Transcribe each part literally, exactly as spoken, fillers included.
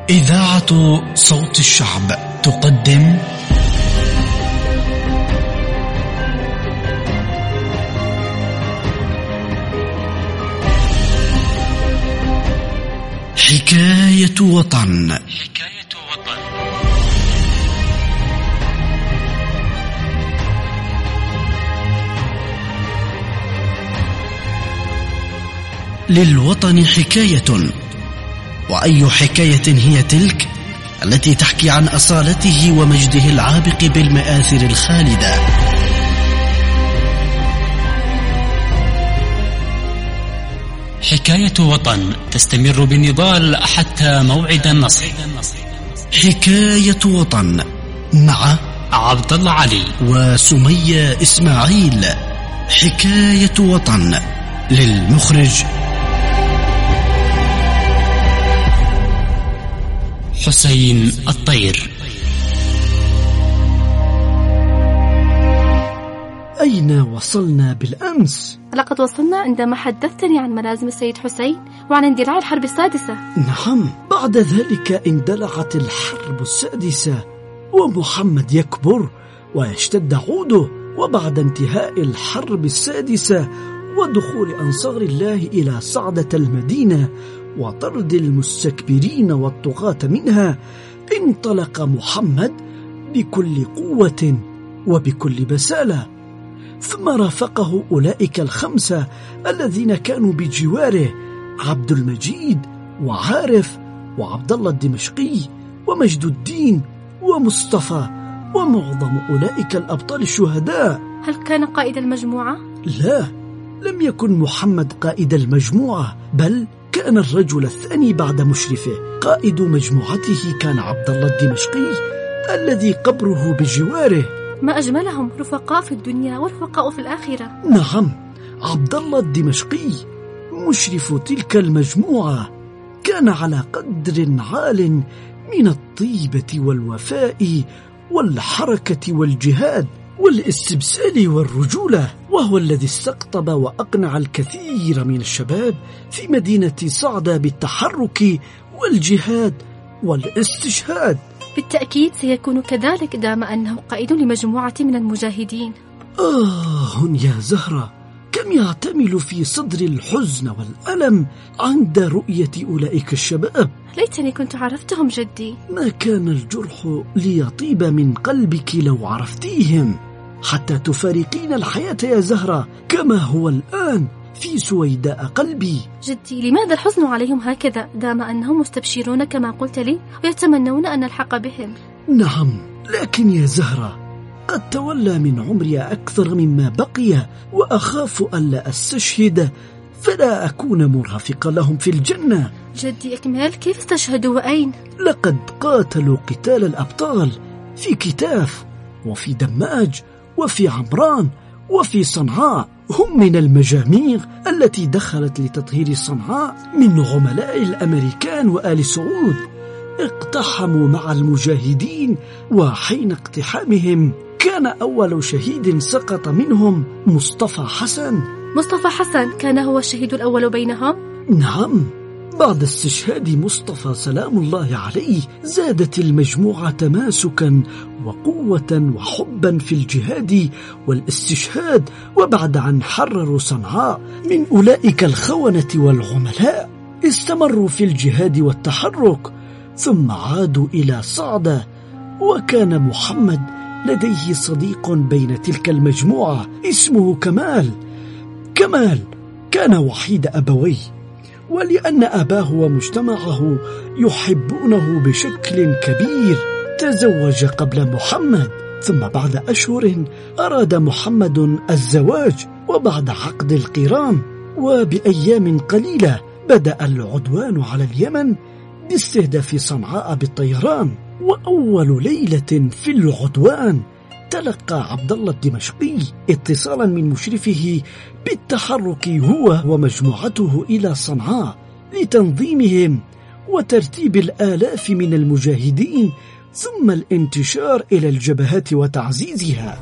إذاعة صوت الشعب تقدم حكاية وطن. حكاية وطن. للوطن حكاية، وأي حكاية هي تلك التي تحكي عن أصالته ومجده العابق بالمآثر الخالدة. حكاية وطن تستمر بالنضال حتى موعد النصر. حكاية وطن مع عبد الله علي وسمية إسماعيل. حكاية وطن للمخرج حسين الطير. أين وصلنا بالأمس؟ لقد وصلنا عندما حدثتني عن ملازم السيد حسين وعن اندلاع الحرب السادسة. نعم، بعد ذلك اندلعت الحرب السادسة ومحمد يكبر ويشتد عوده، وبعد انتهاء الحرب السادسة ودخول أنصار الله إلى صعدة المدينة وطرد المستكبرين والطغاة منها، انطلق محمد بكل قوة وبكل بسالة، ثم رافقه أولئك الخمسة الذين كانوا بجواره: عبد المجيد وعارف وعبد الله الدمشقي ومجد الدين ومصطفى ومعظم أولئك الأبطال الشهداء. هل كان قائد المجموعة؟ لا، لم يكن محمد قائد المجموعة، بل كان الرجل الثاني بعد مشرفه. قائد مجموعته كان عبد الله الدمشقي الذي قبره بجواره. ما أجملهم، رفقاء في الدنيا ورفقاء في الآخرة. نعم، عبد الله الدمشقي مشرف تلك المجموعة كان على قدر عال من الطيبة والوفاء والحركة والجهاد والاستبسال والرجولة، وهو الذي استقطب وأقنع الكثير من الشباب في مدينة صعدة بالتحرك والجهاد والاستشهاد. بالتأكيد سيكون كذلك دام أنه قائد لمجموعة من المجاهدين. آه يا زهرة، كم يعتمل في صدر الحزن والألم عند رؤية أولئك الشباب. ليتني كنت عرفتهم جدي. ما كان الجرح ليطيب من قلبك لو عرفتيهم، حتى تفارقين الحياة يا زهرة كما هو الآن في سويداء قلبي. جدي، لماذا الحزن عليهم هكذا دام أنهم مستبشرون كما قلت لي ويتمنون أن نلحق بهم؟ نعم، لكن يا زهرة قد تولى من عمري أكثر مما بقي، وأخاف ألا أستشهد فلا أكون مرافقا لهم في الجنة. جدي أكمل، كيف استشهدوا وأين؟ لقد قاتلوا قتال الأبطال في كتاف وفي دماج وفي عمران وفي صنعاء. هم من المجاميع التي دخلت لتطهير صنعاء من عملاء الأمريكان وآل سعود. اقتحموا مع المجاهدين، وحين اقتحامهم كان أول شهيد سقط منهم مصطفى حسن. مصطفى حسن كان هو الشهيد الأول بينهم؟ نعم، بعد استشهاد مصطفى سلام الله عليه زادت المجموعة تماسكا وقوة وحبا في الجهاد والاستشهاد. وبعد أن حرروا صنعاء من أولئك الخونة والعملاء استمروا في الجهاد والتحرك، ثم عادوا إلى صعدة. وكان محمد لديه صديق بين تلك المجموعة اسمه كمال. كمال كان وحيد أبويه، ولأن أباه ومجتمعه يحبونه بشكل كبير تزوج قبل محمد، ثم بعد أشهر أراد محمد الزواج، وبعد عقد القران وبأيام قليلة بدأ العدوان على اليمن باستهداف صنعاء بالطيران. وأول ليلة في العدوان تلقى عبد الله الدمشقي اتصالا من مشرفه بالتحرك هو ومجموعته إلى صنعاء لتنظيمهم وترتيب الآلاف من المجاهدين، ثم الانتشار إلى الجبهات وتعزيزها.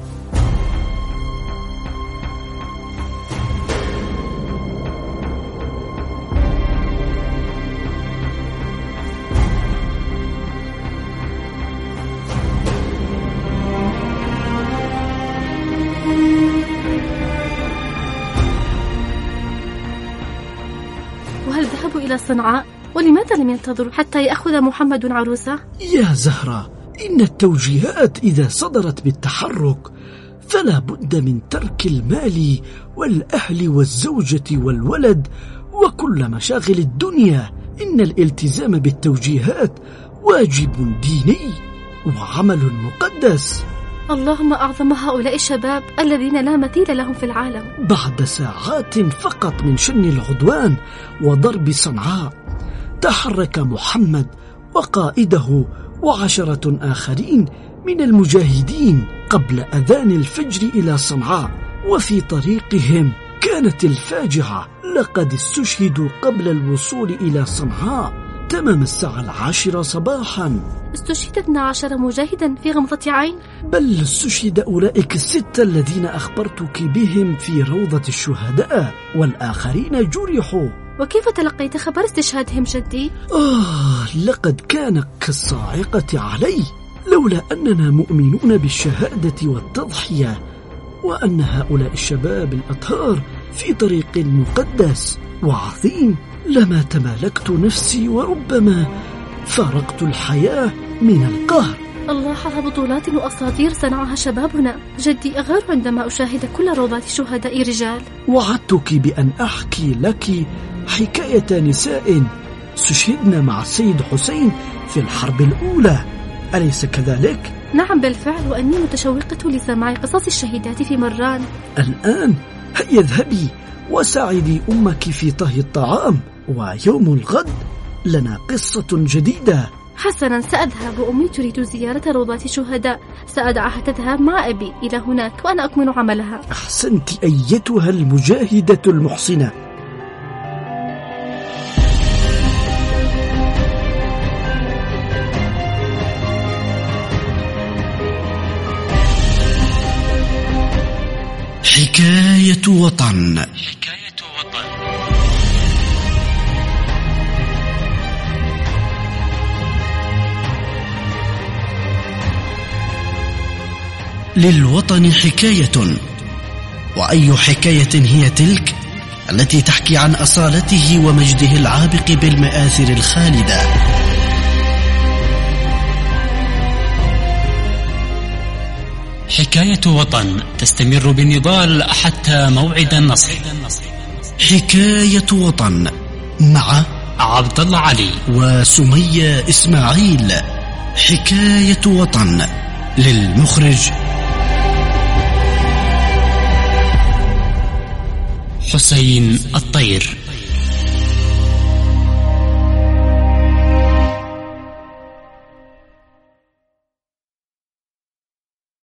يذهب إلى صنعاء؟ ولماذا لم ينتظر حتى يأخذ محمد عروسة؟ يا زهرة، إن التوجيهات إذا صدرت بالتحرك فلا بد من ترك المال والأهل والزوجة والولد وكل مشاغل الدنيا. إن الالتزام بالتوجيهات واجب ديني وعمل مقدس. اللهم أعظم هؤلاء الشباب الذين لا مثيل لهم في العالم. بعد ساعات فقط من شن العدوان وضرب صنعاء، تحرك محمد وقائده وعشرة آخرين من المجاهدين قبل أذان الفجر إلى صنعاء. وفي طريقهم كانت الفاجعة، لقد استشهدوا قبل الوصول إلى صنعاء تمام الساعة العاشرة صباحا. استشهد اثنا عشر مجاهدا في غمضة عين؟ بل استشهد أولئك الستة الذين أخبرتك بهم في روضة الشهداء، والآخرين جرحوا. وكيف تلقيت خبر استشهادهم جدي؟ آه لقد كان كالصاعقة علي، لولا أننا مؤمنون بالشهادة والتضحية، وأن هؤلاء الشباب الأطهار في طريق مقدس وعظيم لما تمالكت نفسي، وربما فارقت الحياة من القهر. الله على بطولات وأساطير صنعها شبابنا. جدي أغار عندما أشاهد كل روضات شهداء رجال. وعدتك بأن أحكي لك حكاية نساء استشهدن مع السيد حسين في الحرب الأولى، أليس كذلك؟ نعم بالفعل، وأني متشوقة لسماع قصص الشهيدات في مران. الآن هيا اذهبي وساعدي أمك في طهي الطعام، ويوم الغد لنا قصة جديدة. حسنا، سأذهب، وأمي تريد زيارة روضات الشهداء. سأدعها تذهب مع أبي إلى هناك وأنا أكمل عملها. أحسنت أيتها المجاهدة المحسنة. حكاية وطن. حكاية وطن. للوطن حكاية، وأي حكاية هي تلك التي تحكي عن أصالته ومجده العابق بالمآثر الخالدة. حكاية وطن تستمر بالنضال حتى موعد النصر. حكاية وطن مع عبد الله علي وسمية إسماعيل. حكاية وطن للمخرج حسين الطير.